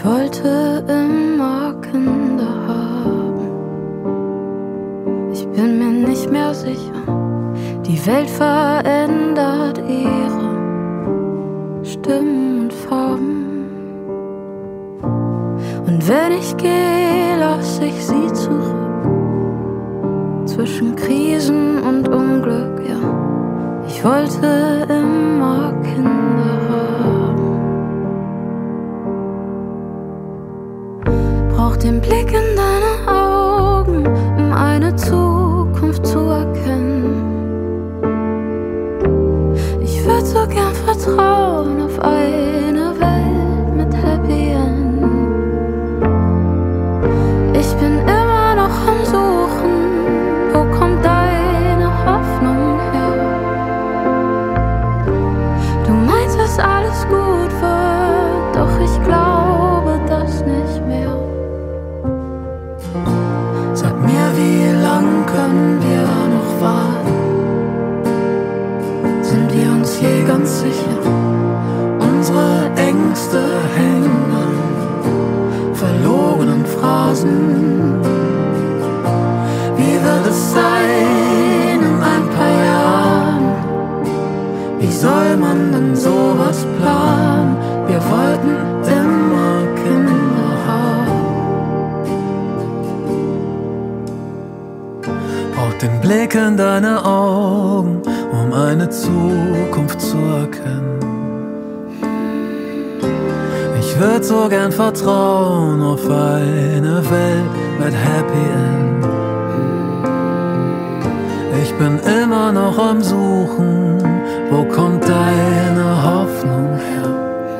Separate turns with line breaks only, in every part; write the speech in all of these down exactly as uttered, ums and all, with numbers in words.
Ich wollte immer Kinder haben. Ich bin mir nicht mehr sicher. Die Welt verändert ihre Stimmen und Farben. Und wenn ich gehe, lass ich sie zurück. Zwischen Krisen und Unglück, ja. Ich wollte immer Kinder haben. Brauch den Blick in deine Augen, um eine Zukunft zu erkennen. Ich würd so gern vertrauen auf eine Welt mit Happy End. Ich bin immer noch am Suchen, wo kommt deine Hoffnung her? Du meinst, dass alles gut wird, doch ich glaube das nicht mehr. Sag mir, wie lang können wir noch warten? Sind wir uns je ganz sicher? Unsere Ängste hängen an verlorenen Phrasen. Wie wird es sein in ein paar Jahren? Wie soll man denn sowas planen? Wir wollten immer Kinder haben. Brauch den Blick in deine Augen, um eine Zukunft zu erkennen. Ich würd so gern vertrauen auf eine Welt mit Happy End. Ich bin immer noch am Suchen, wo kommt deine Hoffnung her?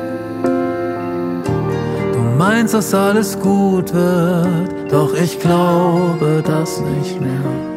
Du meinst, dass alles gut wird, doch ich glaube das nicht mehr.